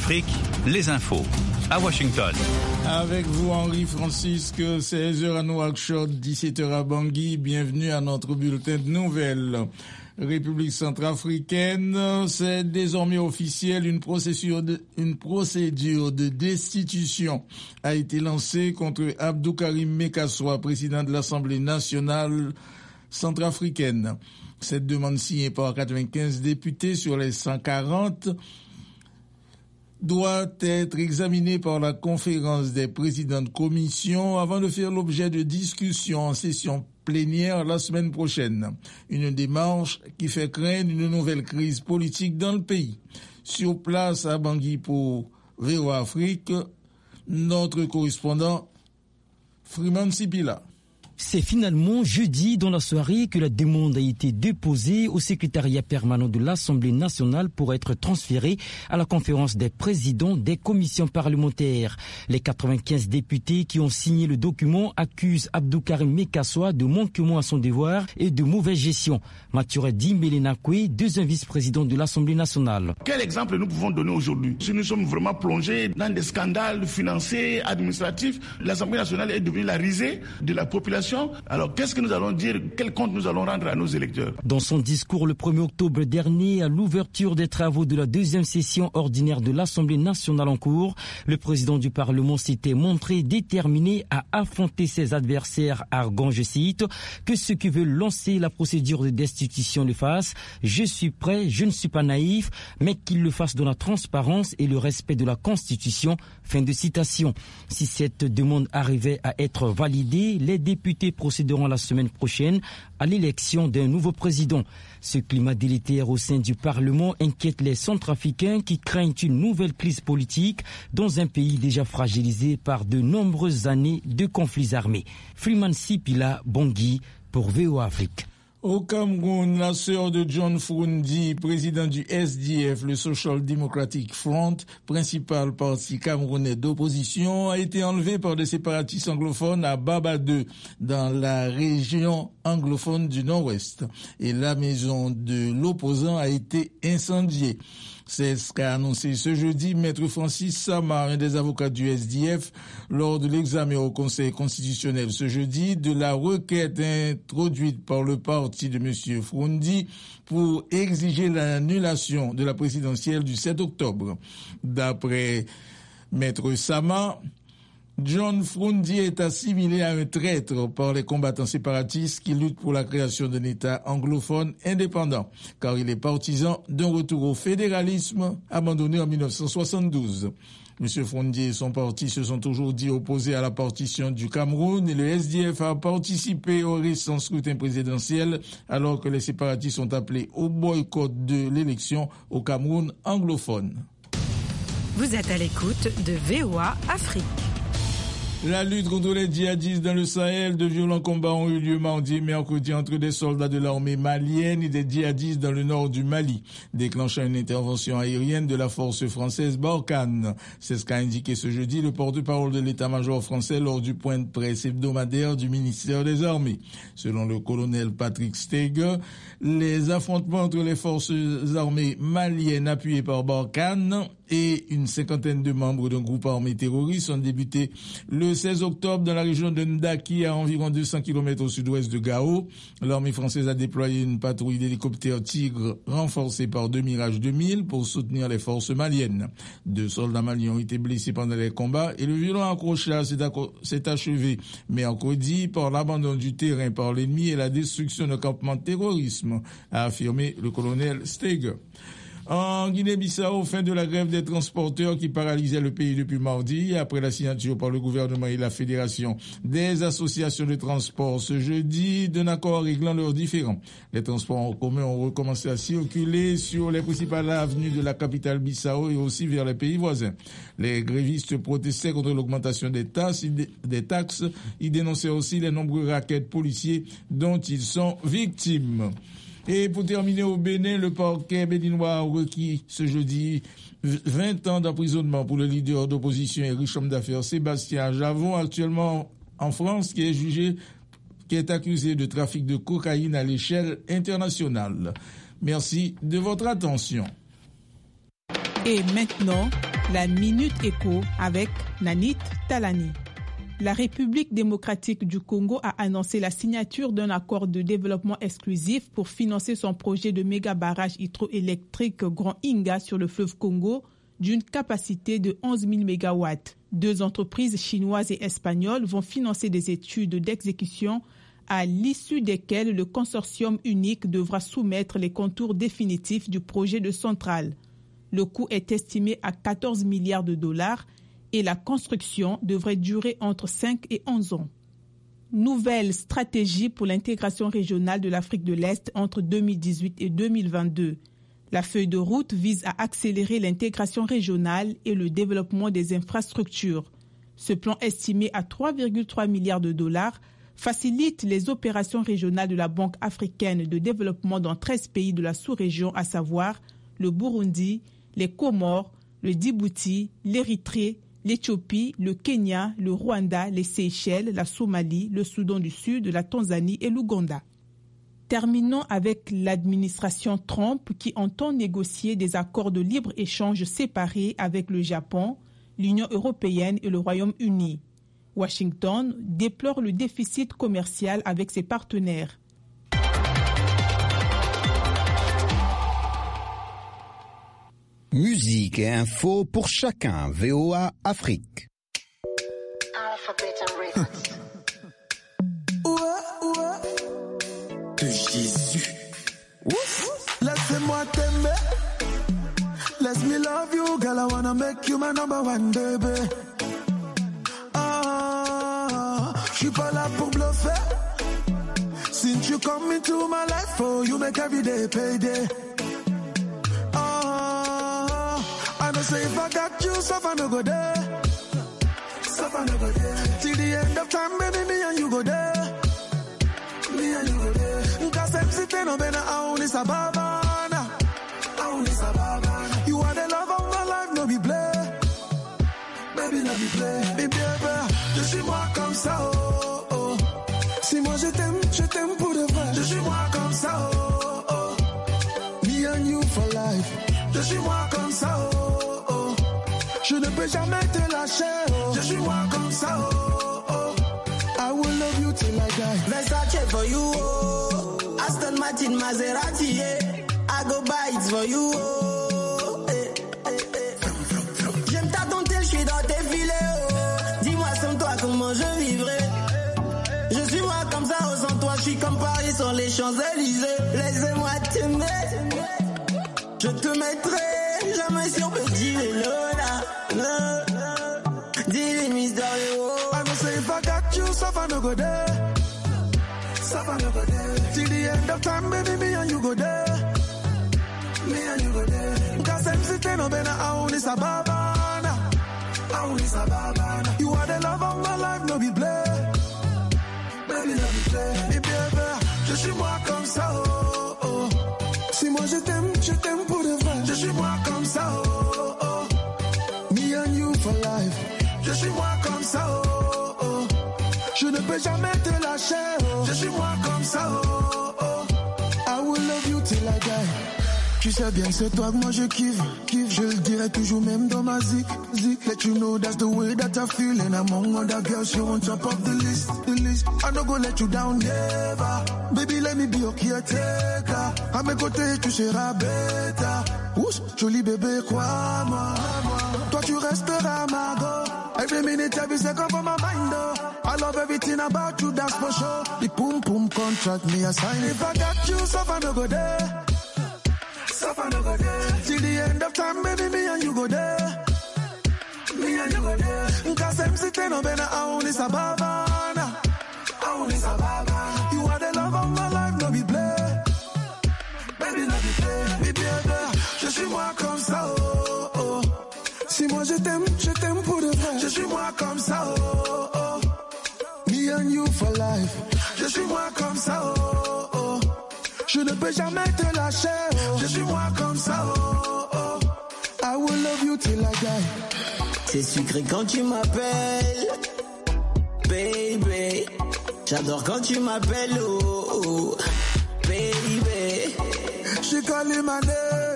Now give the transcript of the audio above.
Afrique, les infos. À Washington. Avec vous, Henri Francisque, 16h à Nouakchott, 17h à Bangui. Bienvenue à notre bulletin de nouvelles. République centrafricaine, c'est désormais officiel, une procédure de destitution a été lancée contre Abdoukarim Mekassoua, président de l'Assemblée nationale centrafricaine. Cette demande signée par 95 députés sur les 140 doit être examinée par la conférence des présidents de commission avant de faire l'objet de discussions en session plénière la semaine prochaine. Une démarche qui fait craindre une nouvelle crise politique dans le pays. Sur place à Bangui pour VOA Afrique, notre correspondant Freeman Sipila. C'est finalement jeudi dans la soirée que la demande a été déposée au secrétariat permanent de l'Assemblée nationale pour être transférée à la conférence des présidents des commissions parlementaires. Les 95 députés qui ont signé le document accusent Abdoukarim Mekassoua de manquement à son devoir et de mauvaise gestion. Maturedi Melenakwe, deuxième vice-président de l'Assemblée nationale. Quel exemple nous pouvons donner aujourd'hui? Si nous sommes vraiment plongés dans des scandales financiers, administratifs, l'Assemblée nationale est devenue la risée de la population. Alors, qu'est-ce que nous allons dire? Quel compte nous allons rendre à nos électeurs? Dans son discours le 1er octobre dernier, à l'ouverture des travaux de la deuxième session ordinaire de l'Assemblée nationale en cours, le président du Parlement s'était montré déterminé à affronter ses adversaires, arguant, je cite, que ceux qui veulent lancer la procédure de destitution le fassent. Je suis prêt, je ne suis pas naïf, mais qu'ils le fassent dans la transparence et le respect de la Constitution. Fin de citation. Si cette demande arrivait à être validée, les députés procéderont la semaine prochaine à l'élection d'un nouveau président. Ce climat délétère au sein du Parlement inquiète les Centrafricains qui craignent une nouvelle crise politique dans un pays déjà fragilisé par de nombreuses années de conflits armés. Freeman Sipila, Bangui, pour VOA Afrique. Au Cameroun, la sœur de John Froundi, président du SDF, le Social Democratic Front, principal parti camerounais d'opposition, a été enlevée par des séparatistes anglophones à Baba 2, dans la région anglophone du Nord-Ouest. Et la maison de l'opposant a été incendiée. C'est ce qu'a annoncé ce jeudi Maître Francis Sama, un des avocats du SDF, lors de l'examen au Conseil constitutionnel ce jeudi de la requête introduite par le parti de M. Froundi pour exiger l'annulation de la présidentielle du 7 octobre. D'après Maître Sama, John Froundi est assimilé à un traître par les combattants séparatistes qui luttent pour la création d'un État anglophone indépendant, car il est partisan d'un retour au fédéralisme abandonné en 1972. M. Froundi et son parti se sont toujours dit opposés à la partition du Cameroun et le SDF a participé au récent scrutin présidentiel alors que les séparatistes sont appelés au boycott de l'élection au Cameroun anglophone. Vous êtes à l'écoute de VOA Afrique. La lutte contre les djihadistes dans le Sahel, de violents combats ont eu lieu mardi et mercredi entre des soldats de l'armée malienne et des djihadistes dans le nord du Mali, déclenchant une intervention aérienne de la force française Barkhane. C'est ce qu'a indiqué ce jeudi le porte-parole de l'état-major français lors du point de presse hebdomadaire du ministère des Armées. Selon le colonel Patrick Steger, les affrontements entre les forces armées maliennes appuyées par Barkhane et une cinquantaine de membres d'un groupe armé terroriste ont débuté le 16 octobre dans la région de Ndaki, à environ 200 km au sud-ouest de Gao. L'armée française a déployé une patrouille d'hélicoptères Tigre renforcée par 2 Mirage 2000 pour soutenir les forces maliennes. 2 soldats maliens ont été blessés pendant les combats et le violent accrochage s'est achevé mercredi par l'abandon du terrain par l'ennemi et la destruction de campements de terrorisme, a affirmé le colonel Steger. En Guinée-Bissau, fin de la grève des transporteurs qui paralysait le pays depuis mardi, après la signature par le gouvernement et la fédération des associations de transport ce jeudi d'un accord réglant leurs différends. Les transports en commun ont recommencé à circuler sur les principales avenues de la capitale Bissau et aussi vers les pays voisins. Les grévistes protestaient contre l'augmentation des taxes. Ils dénonçaient aussi les nombreux rackets policiers dont ils sont victimes. Et pour terminer, au Bénin, le parquet béninois a requis ce jeudi 20 ans d'emprisonnement pour le leader d'opposition et riche homme d'affaires Sébastien Javon, actuellement en France, qui est accusé de trafic de cocaïne à l'échelle internationale. Merci de votre attention. Et maintenant, La Minute Éco avec Nanit Talani. La République démocratique du Congo a annoncé la signature d'un accord de développement exclusif pour financer son projet de méga-barrage hydroélectrique Grand Inga sur le fleuve Congo d'une capacité de 11 000 MW. 2 entreprises chinoises et espagnoles vont financer des études d'exécution à l'issue desquelles le consortium unique devra soumettre les contours définitifs du projet de centrale. Le coût est estimé à 14 milliards de dollars et la construction devrait durer entre 5 et 11 ans. Nouvelle stratégie pour l'intégration régionale de l'Afrique de l'Est entre 2018 et 2022. La feuille de route vise à accélérer l'intégration régionale et le développement des infrastructures. Ce plan estimé à 3,3 milliards de dollars facilite les opérations régionales de la Banque africaine de développement dans 13 pays de la sous-région, à savoir le Burundi, les Comores, le Djibouti, l'Érythrée, l'Éthiopie, le Kenya, le Rwanda, les Seychelles, la Somalie, le Soudan du Sud, la Tanzanie et l'Ouganda. Terminons avec l'administration Trump qui entend négocier des accords de libre-échange séparés avec le Japon, l'Union européenne et le Royaume-Uni. Washington déplore le déficit commercial avec ses partenaires. Musique et info pour chacun. VOA Afrique. De Jésus. Laissez-moi t'aimer. Let me love you, girl. I wanna make you my number one, baby. Je suis pas là pour bluffer. Since you come into my life, oh, you make every day payday. I know say if I got you, suffer no go there. Suffer no go there. Till the end of time, baby, me and you go there. Me and you go there. Cause I'm sitting on Bena, I only sababana. I only sababana. You are the love of my life, no be play. Baby, no be play. Baby, je suis moi comme ça, oh, oh. Si moi je t'aime pour de vrai. Je suis moi comme ça, oh, oh. Me and you for life. Je suis moi comme ça, oh, oh. Je ne peux jamais te lâcher, oh. Je suis moi comme ça, oh, oh. I will love you till I die. Versace for you, oh. Aston Martin, Maserati, yeah. I go buy it for you, oh. J'aime ta dentelle, je suis dans tes filets, oh. Dis-moi sans toi comment je vivrai. Je suis moi comme ça, oh, sans toi, je suis comme Paris sur les Champs-Élysées. Laissez-moi t'aimer. Je te mettrai jamais sur petit vélo, là. Dis-les mystérieux. I know say if I got you, suffer no go there. Suffer no go there. Till the end of time, baby, me and you go there. Me and you go there. Cause I'm sitting on Bena, I only sababana. I only sababana. You are the love of my life, no be play. Baby, no be play. Baby, je suis moi comme ça, oh, oh. Si moi je t'aime pour de vrai. Je suis moi comme ça, oh, oh. Me and you for life. Je suis moi comme ça, oh, oh. Je ne peux jamais te lâcher, oh. Je suis moi comme ça, oh, oh. I will love you till I die. Tu sais bien que c'est toi que moi je kiffe. Je le dirai toujours même dans ma zik. Let you know that's the way that I feel. And among other girls you're on top of the list. I don't go let you down, never. Baby, let me be your caretaker. À mes côtés, tu seras bêta. Ouch, joli bébé, crois-moi. Toi, tu resteras ma go. Every minute, every second for my mind, oh. I love everything about you, that's for sure. The boom boom contract me a sign. If I got you, suffer no go there. Suffer no go there. Till the end of time, baby, me and you go there. Me and you go there. Cause I'm sitting on Bena, I only sababana. I only sababana. You are the love of my life, no be play. Baby, no be play. Baby, je suis moi comme ça, oh, oh. Si moi je t'aime pour de vrai. Je suis moi comme ça, oh, oh. Me and you for life. Je suis moi comme ça, oh, oh. Je ne peux jamais te lâcher, oh. Je suis moi comme ça, oh, oh. I will love you till I die. C'est sucré quand tu m'appelles, baby. J'adore quand tu m'appelles, oh, oh, baby. She calling my name.